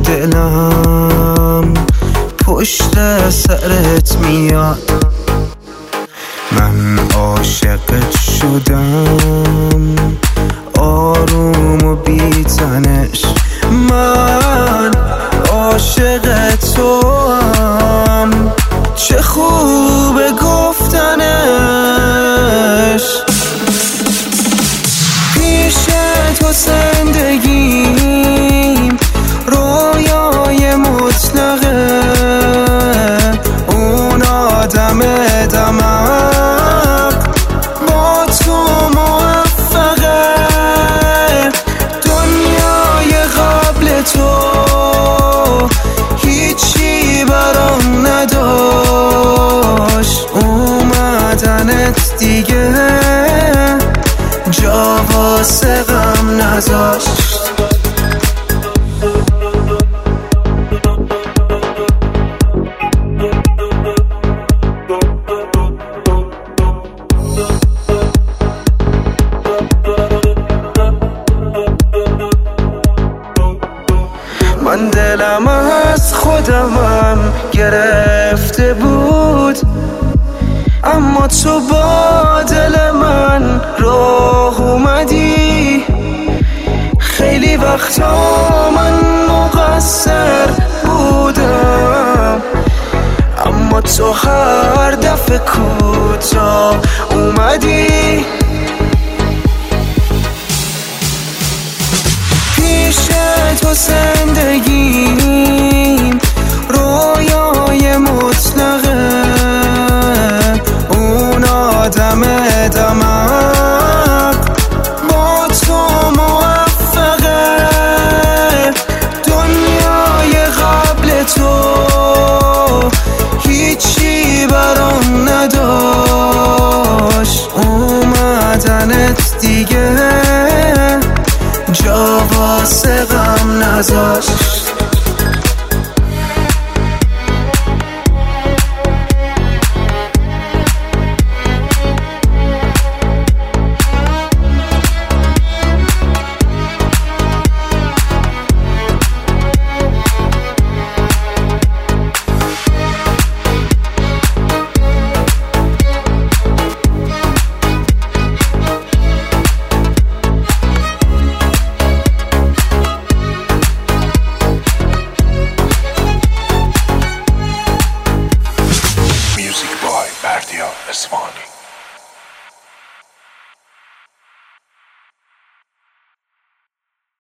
دلم پشت سرت میاد. من عاشقت شدم آروم و بی تنش، من عاشق توام، چه خوبه گفتنش. پیش تو زندگیم رویای مطلقه، اون آدم دمق با تو موفقه. دنیای قبل تو هیچی برام نداشت، اومدنت دیگه جا واسه غم نذاشت. من دلم از خودمم گرفته بود، اما تو با دل من راه اومدی. خیلی وقتا من مقصر بودم، اما تو هر دفعه کوتاه اومدی. پیش تو زندگیم رویای مطلقه، اون آدم دمق با تو موفقه. دنیای قبل تو هیچی برام نداشت، اومدنت دیگه جا واسه غم نذاشت. Music by Bardya Esvani.